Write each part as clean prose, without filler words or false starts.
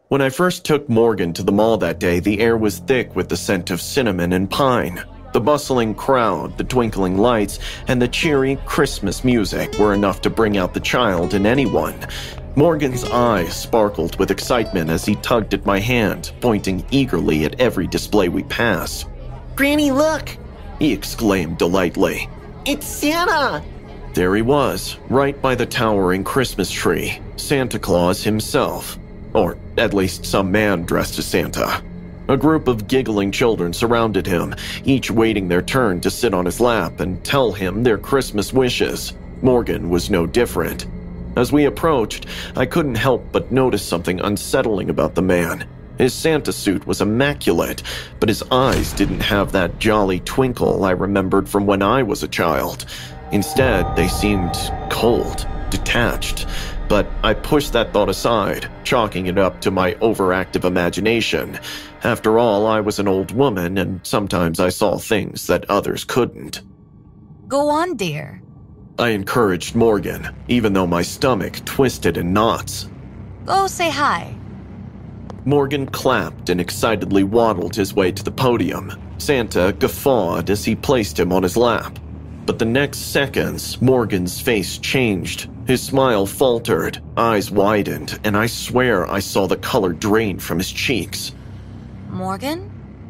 When I first took Morgan to the mall that day, the air was thick with the scent of cinnamon and pine. The bustling crowd, the twinkling lights, and the cheery Christmas music were enough to bring out the child in anyone. Morgan's eyes sparkled with excitement as he tugged at my hand, pointing eagerly at every display we passed. "Granny, look!" he exclaimed delightedly. "It's Santa!" There he was, right by the towering Christmas tree, Santa Claus himself. Or at least some man dressed as Santa. A group of giggling children surrounded him, each waiting their turn to sit on his lap and tell him their Christmas wishes. Morgan was no different. As we approached, I couldn't help but notice something unsettling about the man. His Santa suit was immaculate, but his eyes didn't have that jolly twinkle I remembered from when I was a child. Instead, they seemed cold, detached. But I pushed that thought aside, chalking it up to my overactive imagination. After all, I was an old woman, and sometimes I saw things that others couldn't. "Go on, dear," I encouraged Morgan, even though my stomach twisted in knots. "Go say hi." Morgan clapped and excitedly waddled his way to the podium. Santa guffawed as he placed him on his lap. But the next seconds, Morgan's face changed. His smile faltered, eyes widened, and I swear I saw the color drain from his cheeks. "Morgan?"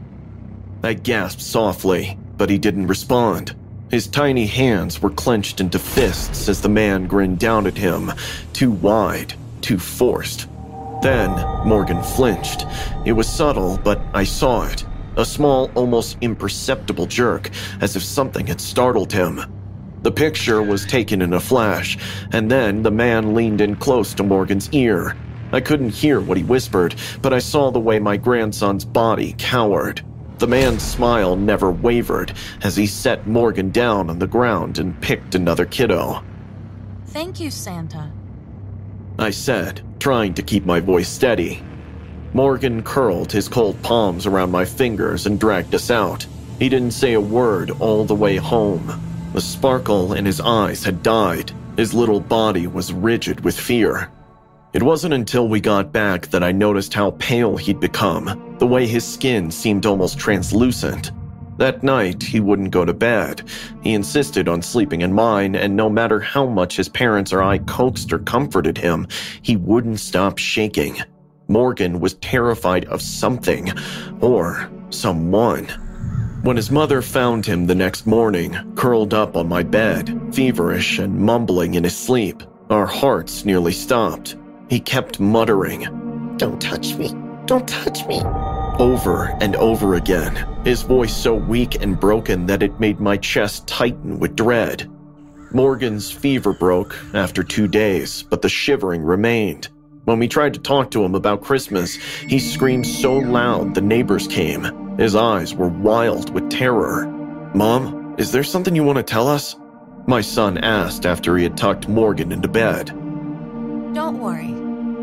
I gasped softly, but he didn't respond. His tiny hands were clenched into fists as the man grinned down at him, too wide, too forced. Then Morgan flinched. It was subtle, but I saw it. A small, almost imperceptible jerk, as if something had startled him. The picture was taken in a flash, and then the man leaned in close to Morgan's ear. I couldn't hear what he whispered, but I saw the way my grandson's body cowered. The man's smile never wavered as he set Morgan down on the ground and picked another kiddo. "Thank you, Santa," I said, trying to keep my voice steady. Morgan curled his cold palms around my fingers and dragged us out. He didn't say a word all the way home. The sparkle in his eyes had died. His little body was rigid with fear. It wasn't until we got back that I noticed how pale he'd become, the way his skin seemed almost translucent. That night, he wouldn't go to bed. He insisted on sleeping in mine, and no matter how much his parents or I coaxed or comforted him, he wouldn't stop shaking. Morgan was terrified of something, or someone. When his mother found him the next morning, curled up on my bed, feverish and mumbling in his sleep, our hearts nearly stopped. He kept muttering, "Don't touch me, don't touch me," over and over again, his voice so weak and broken that it made my chest tighten with dread. Morgan's fever broke after 2 days, but the shivering remained. When we tried to talk to him about Christmas, he screamed so loud the neighbors came. His eyes were wild with terror. "Mom, is there something you want to tell us?" my son asked after he had tucked Morgan into bed. "Don't worry.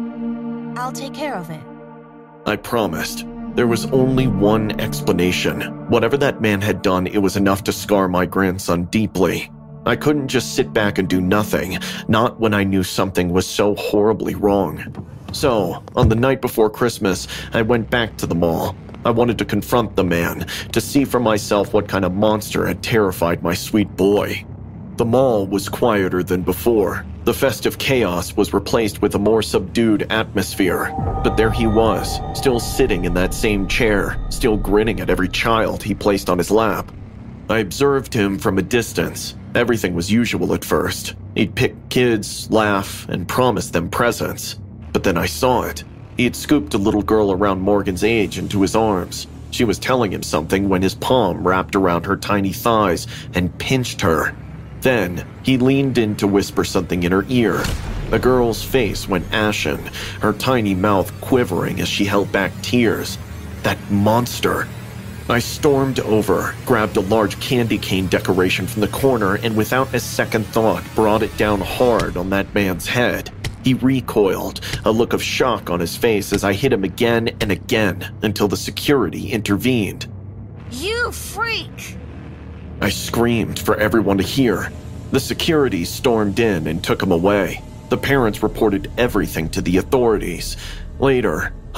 I'll take care of it." I promised. There was only one explanation. Whatever that man had done, it was enough to scar my grandson deeply. I couldn't just sit back and do nothing, not when I knew something was so horribly wrong. So, on the night before Christmas, I went back to the mall. I wanted to confront the man, to see for myself what kind of monster had terrified my sweet boy. The mall was quieter than before. The festive chaos was replaced with a more subdued atmosphere. But there he was, still sitting in that same chair, still grinning at every child he placed on his lap. I observed him from a distance. Everything was usual at first. He'd pick kids, laugh, and promise them presents. But then I saw it. He had scooped a little girl around Morgan's age into his arms. She was telling him something when his palm wrapped around her tiny thighs and pinched her. Then, he leaned in to whisper something in her ear. The girl's face went ashen, her tiny mouth quivering as she held back tears. That monster! I stormed over, grabbed a large candy cane decoration from the corner, and without a second thought, brought it down hard on that man's head. He recoiled, a look of shock on his face as I hit him again and again until the security intervened. "You freak!" I screamed for everyone to hear. The security stormed in and took him away. The parents reported everything to the authorities. Later,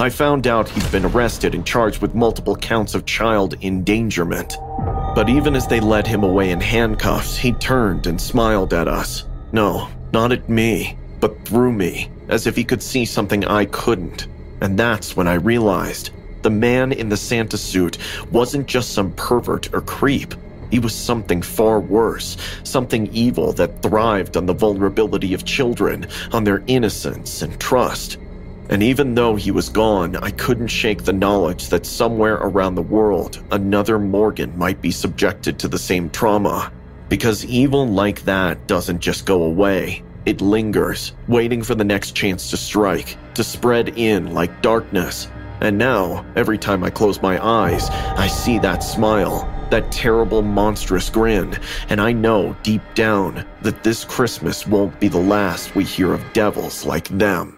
I found out he'd been arrested and charged with multiple counts of child endangerment. But even as they led him away in handcuffs, he turned and smiled at us. No, not at me, but through me, as if he could see something I couldn't. And that's when I realized the man in the Santa suit wasn't just some pervert or creep. He was something far worse, something evil that thrived on the vulnerability of children, on their innocence and trust. And even though he was gone, I couldn't shake the knowledge that somewhere around the world, another Morgan might be subjected to the same trauma. Because evil like that doesn't just go away. It lingers, waiting for the next chance to strike, to spread in like darkness. And now, every time I close my eyes, I see that smile, that terrible monstrous grin, and I know deep down that this Christmas won't be the last we hear of devils like them.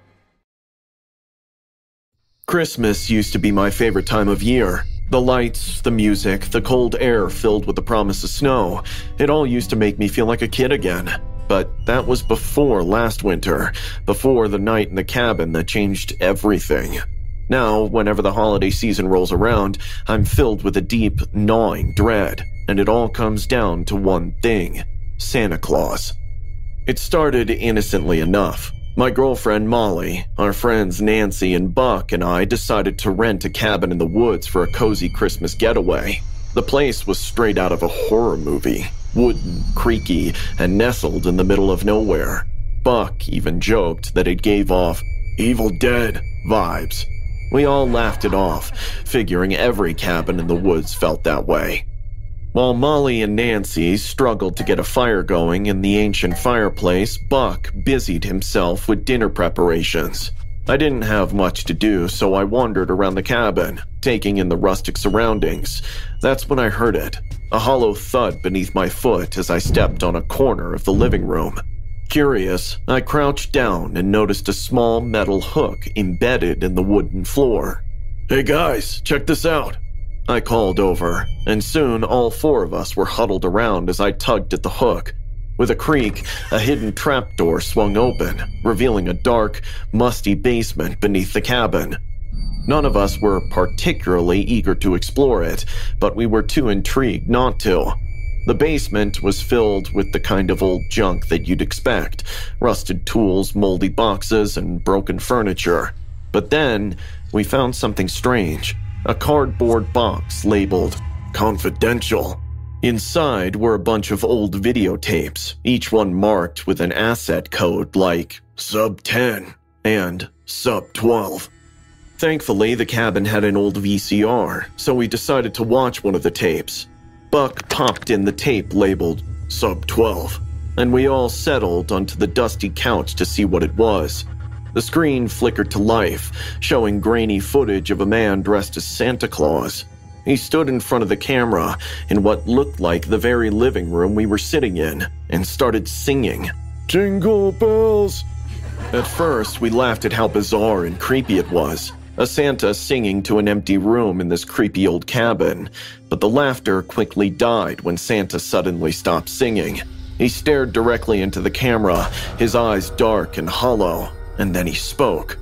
Christmas used to be my favorite time of year. The lights, the music, the cold air filled with the promise of snow, it all used to make me feel like a kid again. But that was before last winter, before the night in the cabin that changed everything. Now, whenever the holiday season rolls around, I'm filled with a deep, gnawing dread, and it all comes down to one thing: Santa Claus. It started innocently enough. My girlfriend Molly, our friends Nancy and Buck, and I decided to rent a cabin in the woods for a cozy Christmas getaway. The place was straight out of a horror movie, wooden, creaky, and nestled in the middle of nowhere. Buck even joked that it gave off Evil Dead vibes. We all laughed it off, figuring every cabin in the woods felt that way. While Molly and Nancy struggled to get a fire going in the ancient fireplace, Buck busied himself with dinner preparations. I didn't have much to do, so I wandered around the cabin, taking in the rustic surroundings. That's when I heard it, a hollow thud beneath my foot as I stepped on a corner of the living room. Curious, I crouched down and noticed a small metal hook embedded in the wooden floor. "Hey guys, check this out," I called over, and soon all four of us were huddled around as I tugged at the hook. With a creak, a hidden trapdoor swung open, revealing a dark, musty basement beneath the cabin. None of us were particularly eager to explore it, but we were too intrigued not to. The basement was filled with the kind of old junk that you'd expect: rusted tools, moldy boxes, and broken furniture. But then, we found something strange. A cardboard box labeled Confidential. Inside were a bunch of old videotapes, each one marked with an asset code like Sub 10 and Sub 12. Thankfully, the cabin had an old VCR, so we decided to watch one of the tapes. Buck popped in the tape labeled Sub 12, and we all settled onto the dusty couch to see what it was. The screen flickered to life, showing grainy footage of a man dressed as Santa Claus. He stood in front of the camera in what looked like the very living room we were sitting in and started singing, "Jingle bells." At first, we laughed at how bizarre and creepy it was, a Santa singing to an empty room in this creepy old cabin, but the laughter quickly died when Santa suddenly stopped singing. He stared directly into the camera, his eyes dark and hollow. And then he spoke.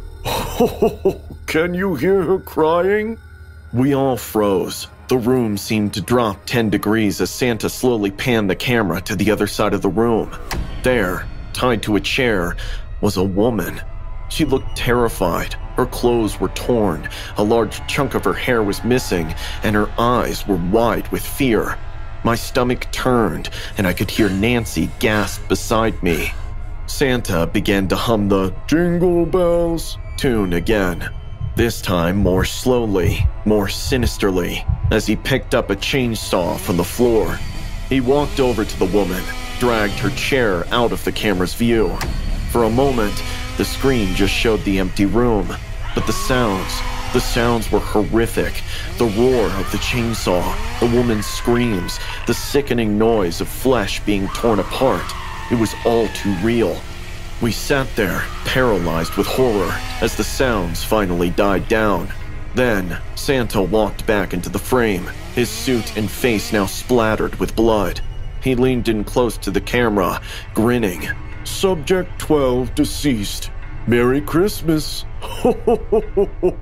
"Oh, can you hear her crying?" We all froze. The room seemed to drop 10 degrees as Santa slowly panned the camera to the other side of the room. There, tied to a chair, was a woman. She looked terrified. Her clothes were torn, a large chunk of her hair was missing, and her eyes were wide with fear. My stomach turned, and I could hear Nancy gasp beside me. Santa began to hum the "Jingle Bells" tune again, this time more slowly, more sinisterly, as he picked up a chainsaw from the floor. He walked over to the woman, dragged her chair out of the camera's view. For a moment, the screen just showed the empty room, but the sounds were horrific. The roar of the chainsaw, the woman's screams, the sickening noise of flesh being torn apart. It was all too real. We sat there, paralyzed with horror, as the sounds finally died down. Then, Santa walked back into the frame, his suit and face now splattered with blood. He leaned in close to the camera, grinning. "Subject 12 deceased. Merry Christmas."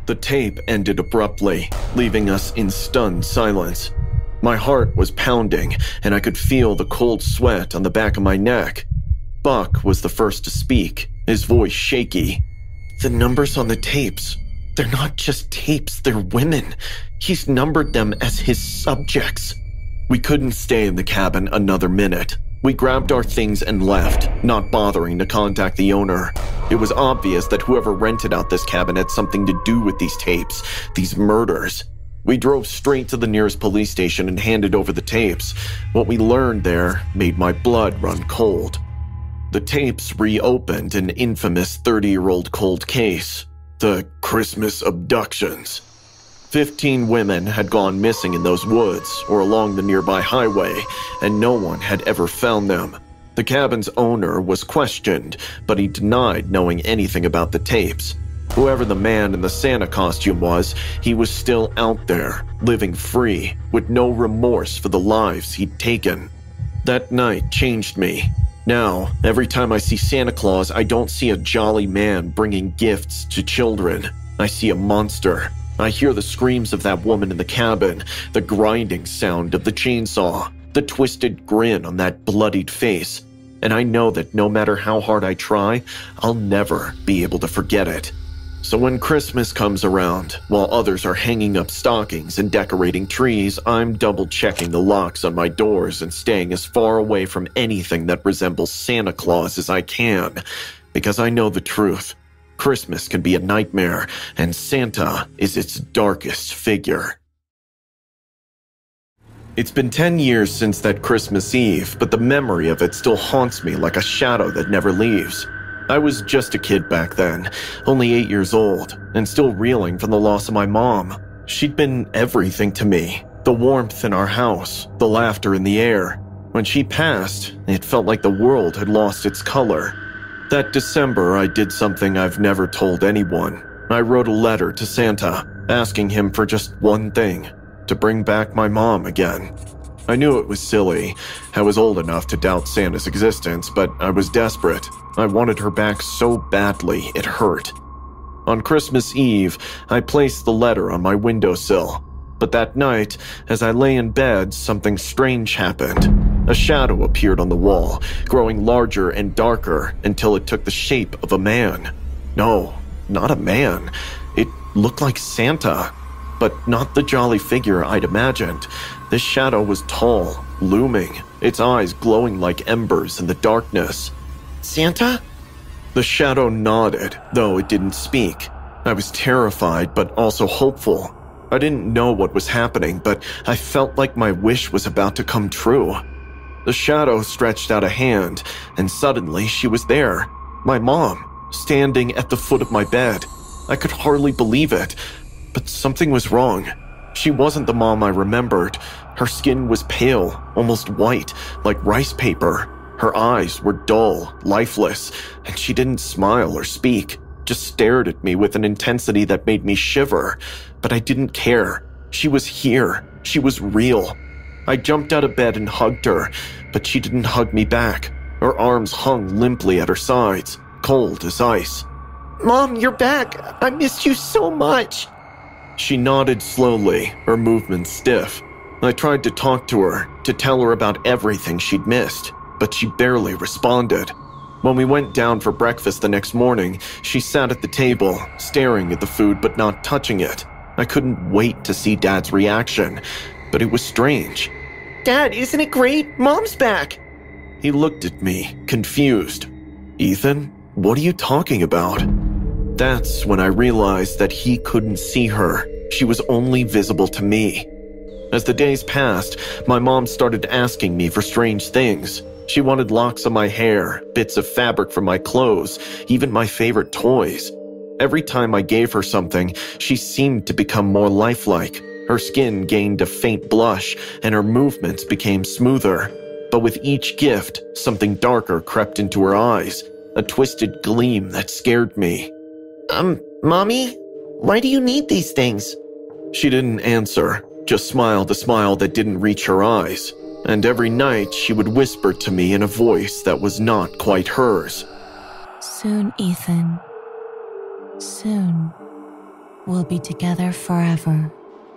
The tape ended abruptly, leaving us in stunned silence. My heart was pounding, and I could feel the cold sweat on the back of my neck. Buck was the first to speak, his voice shaky. The numbers on the tapes, they're not just tapes, they're women. He's numbered them as his subjects. We couldn't stay in the cabin another minute. We grabbed our things and left, not bothering to contact the owner. It was obvious that whoever rented out this cabin had something to do with these tapes, these murders. We drove straight to the nearest police station and handed over the tapes. What we learned there made my blood run cold. The tapes reopened an infamous 30-year-old cold case, the Christmas abductions. 15 women had gone missing in those woods or along the nearby highway, and no one had ever found them. The cabin's owner was questioned, but he denied knowing anything about the tapes. Whoever the man in the Santa costume was, he was still out there, living free, with no remorse for the lives he'd taken. That night changed me. Now, every time I see Santa Claus, I don't see a jolly man bringing gifts to children. I see a monster. I hear the screams of that woman in the cabin, the grinding sound of the chainsaw, the twisted grin on that bloodied face, and I know that no matter how hard I try, I'll never be able to forget it. So when Christmas comes around, while others are hanging up stockings and decorating trees, I'm double-checking the locks on my doors and staying as far away from anything that resembles Santa Claus as I can, because I know the truth. Christmas can be a nightmare, and Santa is its darkest figure. It's been 10 years since that Christmas Eve, but the memory of it still haunts me like a shadow that never leaves. I was just a kid back then, only 8 years old, and still reeling from the loss of my mom. She'd been everything to me. The warmth in our house, the laughter in the air. When she passed, it felt like the world had lost its color. That December, I did something I've never told anyone. I wrote a letter to Santa, asking him for just one thing, to bring back my mom again. I knew it was silly. I was old enough to doubt Santa's existence, but I was desperate. I wanted her back so badly, it hurt. On Christmas Eve, I placed the letter on my windowsill. But that night, as I lay in bed, something strange happened. A shadow appeared on the wall, growing larger and darker until it took the shape of a man. No, not a man. It looked like Santa, but not the jolly figure I'd imagined. This shadow was tall, looming, its eyes glowing like embers in the darkness. Santa? The shadow nodded, though it didn't speak. I was terrified, but also hopeful. I didn't know what was happening, but I felt like my wish was about to come true. The shadow stretched out a hand, and suddenly she was there. My mom, standing at the foot of my bed. I could hardly believe it, but something was wrong. She wasn't the mom I remembered. Her skin was pale, almost white, like rice paper. Her eyes were dull, lifeless, and she didn't smile or speak, just stared at me with an intensity that made me shiver. But I didn't care. She was here. She was real. I jumped out of bed and hugged her, but she didn't hug me back. Her arms hung limply at her sides, cold as ice. Mom, you're back. I missed you so much. She nodded slowly, her movements stiff. I tried to talk to her, to tell her about everything she'd missed, but she barely responded. When we went down for breakfast the next morning, she sat at the table, staring at the food but not touching it. I couldn't wait to see Dad's reaction, but it was strange. Dad, isn't it great? Mom's back. He looked at me, confused. Ethan, what are you talking about? That's when I realized that he couldn't see her. She was only visible to me. As the days passed, my mom started asking me for strange things. She wanted locks of my hair, bits of fabric from my clothes, even my favorite toys. Every time I gave her something, she seemed to become more lifelike. Her skin gained a faint blush, and her movements became smoother. But with each gift, something darker crept into her eyes, a twisted gleam that scared me. Mommy? Why do you need these things? She didn't answer, just smiled a smile that didn't reach her eyes. And every night she would whisper to me in a voice that was not quite hers. Soon, Ethan. Soon. We'll be together forever.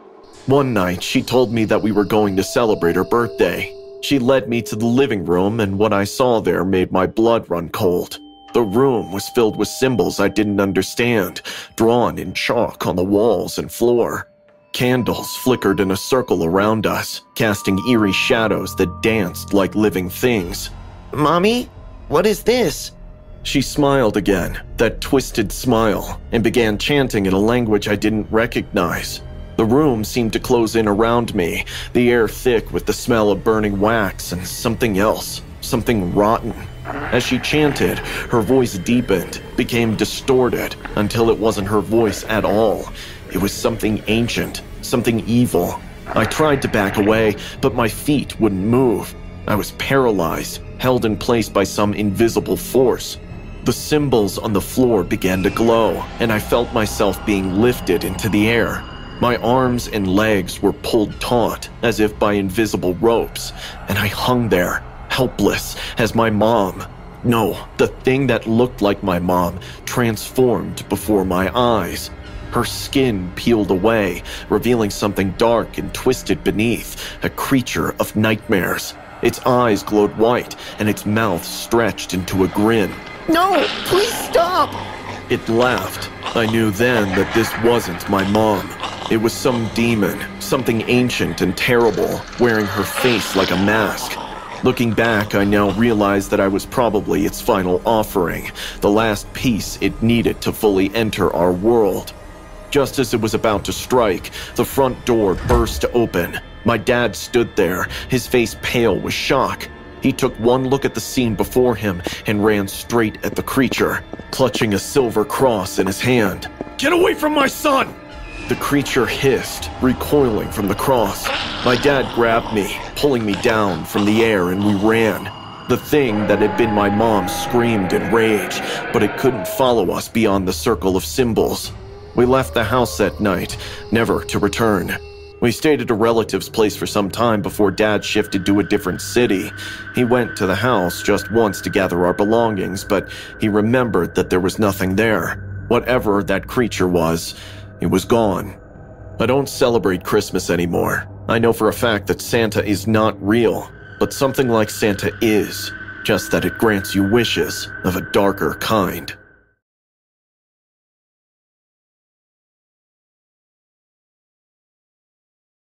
One night, she told me that we were going to celebrate her birthday. She led me to the living room, and what I saw there made my blood run cold. The room was filled with symbols I didn't understand, drawn in chalk on the walls and floor. Candles flickered in a circle around us, casting eerie shadows that danced like living things. Mommy, what is this? She smiled again, that twisted smile, and began chanting in a language I didn't recognize. The room seemed to close in around me, the air thick with the smell of burning wax and something else, something rotten. As she chanted, her voice deepened, became distorted, until it wasn't her voice at all. It was something ancient, something evil. I tried to back away, but my feet wouldn't move. I was paralyzed, held in place by some invisible force. The symbols on the floor began to glow, and I felt myself being lifted into the air. My arms and legs were pulled taut, as if by invisible ropes, and I hung there, helpless, as my mom, no, the thing that looked like my mom, transformed before my eyes. Her skin peeled away, revealing something dark and twisted beneath, a creature of nightmares. Its eyes glowed white, and its mouth stretched into a grin. No, please stop! It laughed. I knew then that this wasn't my mom. It was some demon, something ancient and terrible, wearing her face like a mask. Looking back, I now realized that I was probably its final offering, the last piece it needed to fully enter our world. Just as it was about to strike, the front door burst open. My dad stood there, his face pale with shock. He took one look at the scene before him and ran straight at the creature, clutching a silver cross in his hand. "Get away from my son!" The creature hissed, recoiling from the cross. My dad grabbed me, pulling me down from the air, and we ran. The thing that had been my mom screamed in rage, but it couldn't follow us beyond the circle of symbols. We left the house that night, never to return. We stayed at a relative's place for some time before Dad shifted to a different city. He went to the house just once to gather our belongings, but he remembered that there was nothing there. Whatever that creature was, it was gone. I don't celebrate Christmas anymore. I know for a fact that Santa is not real, but something like Santa is, just that it grants you wishes of a darker kind.